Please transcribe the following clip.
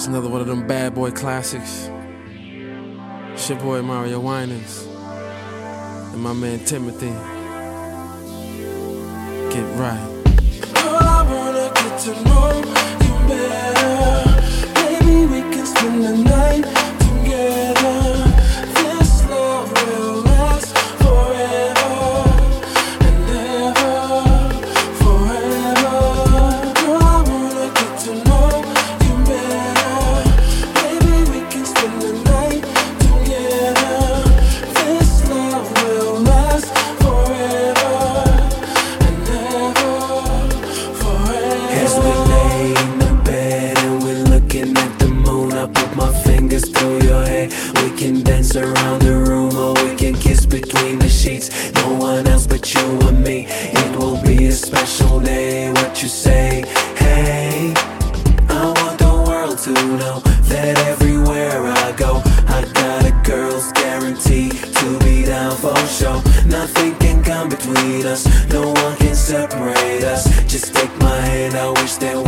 It's another one of them bad boy classics. It's your boy Mario Winans and my man Timothy. Get right. Girl, I wanna get to know you better. Maybe we can spend the night together. This love will last forever and ever, forever. Girl, I wanna get to know you better. Maybe we can spend the night together. This love will last forever and ever, forever. As we lay in the bed and we're looking at the moon, I put my fingers through your hair. We can dance around the room or we can kiss between the sheets. No one else but you and me. It will be a special day. What you say? Hey, I want the world to know that everywhere I go, I got a girl's guarantee to be down for sure. Nothing can come between us, no one can separate us. Just take my hand, I wish that